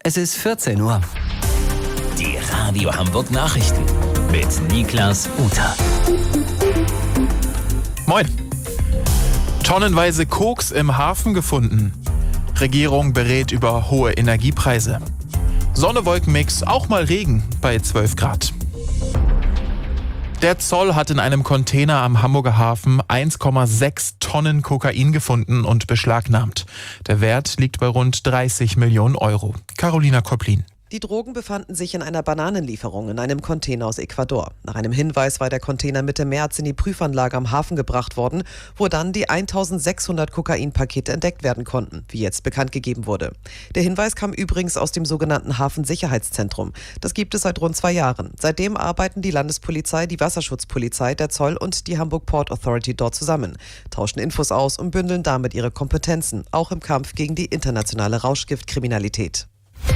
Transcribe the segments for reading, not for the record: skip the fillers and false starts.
Es ist 14 Uhr. Die Radio Hamburg Nachrichten mit Niklas Uter. Moin. Tonnenweise Koks im Hafen gefunden. Regierung berät über hohe Energiepreise. Sonne-Wolken-Mix, auch mal Regen bei 12 Grad. Der Zoll hat in einem Container am Hamburger Hafen 1,6 Tonnen Kokain gefunden und beschlagnahmt. Der Wert liegt bei rund 30 Millionen Euro. Carolina Kopplin. Die Drogen befanden sich in einer Bananenlieferung in einem Container aus Ecuador. Nach einem Hinweis war der Container Mitte März in die Prüfanlage am Hafen gebracht worden, wo dann die 1600 Kokainpakete entdeckt werden konnten, wie jetzt bekannt gegeben wurde. Der Hinweis kam übrigens aus dem sogenannten Hafensicherheitszentrum. Das gibt es seit rund 2 Jahren. Seitdem arbeiten die Landespolizei, die Wasserschutzpolizei, der Zoll und die Hamburg Port Authority dort zusammen, tauschen Infos aus und bündeln damit ihre Kompetenzen, auch im Kampf gegen die internationale Rauschgiftkriminalität.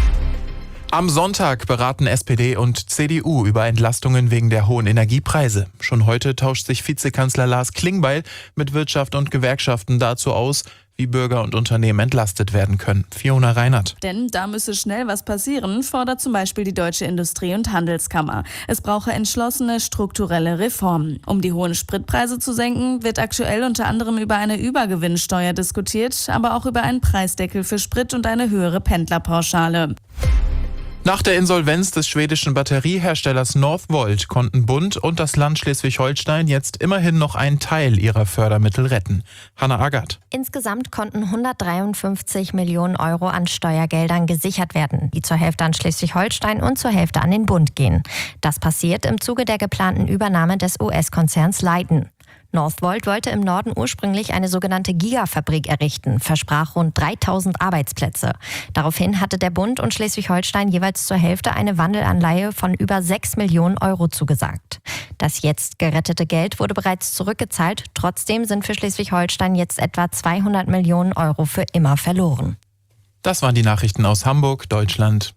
Am Sonntag beraten SPD und CDU über Entlastungen wegen der hohen Energiepreise. Schon heute tauscht sich Vizekanzler Lars Klingbeil mit Wirtschaft und Gewerkschaften dazu aus, wie Bürger und Unternehmen entlastet werden können. Fiona Reinert. Denn da müsse schnell was passieren, fordert zum Beispiel die Deutsche Industrie- und Handelskammer. Es brauche entschlossene strukturelle Reformen. Um die hohen Spritpreise zu senken, wird aktuell unter anderem über eine Übergewinnsteuer diskutiert, aber auch über einen Preisdeckel für Sprit und eine höhere Pendlerpauschale. Nach der Insolvenz des schwedischen Batterieherstellers Northvolt konnten Bund und das Land Schleswig-Holstein jetzt immerhin noch einen Teil ihrer Fördermittel retten. Hanna Agath. Insgesamt konnten 153 Millionen Euro an Steuergeldern gesichert werden, die zur Hälfte an Schleswig-Holstein und zur Hälfte an den Bund gehen. Das passiert im Zuge der geplanten Übernahme des US-Konzerns Leighton. Northvolt wollte im Norden ursprünglich eine sogenannte Gigafabrik errichten, versprach rund 3000 Arbeitsplätze. Daraufhin hatte der Bund und Schleswig-Holstein jeweils zur Hälfte eine Wandelanleihe von über 6 Millionen Euro zugesagt. Das jetzt gerettete Geld wurde bereits zurückgezahlt. Trotzdem sind für Schleswig-Holstein jetzt etwa 200 Millionen Euro für immer verloren. Das waren die Nachrichten aus Hamburg, Deutschland